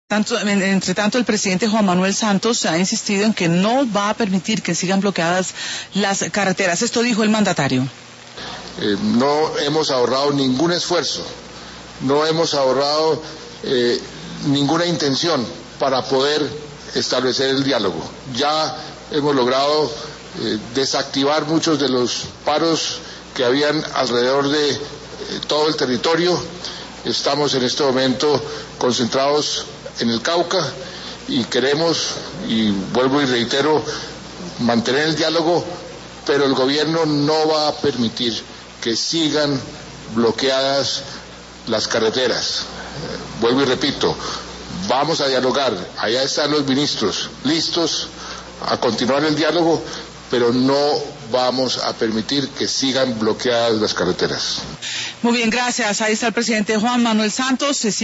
Entre tanto, el presidente Juan Manuel Santos ha insistido en que no va a permitir que sigan bloqueadas las carreteras. Esto dijo el mandatario. No hemos ahorrado ningún esfuerzo, no hemos ahorrado ninguna intención para poder establecer el diálogo. Ya hemos logrado desactivar muchos de los paros que habían alrededor de todo el territorio. Estamos en este momento concentrados en el Cauca y queremos, y vuelvo y reitero, mantener el diálogo, pero el gobierno no va a permitir que sigan bloqueadas las carreteras. Vuelvo y repito, vamos a dialogar, allá están los ministros listos a continuar el diálogo, pero no vamos a permitir que sigan bloqueadas las carreteras. Muy bien, gracias. Ahí está el presidente Juan Manuel Santos.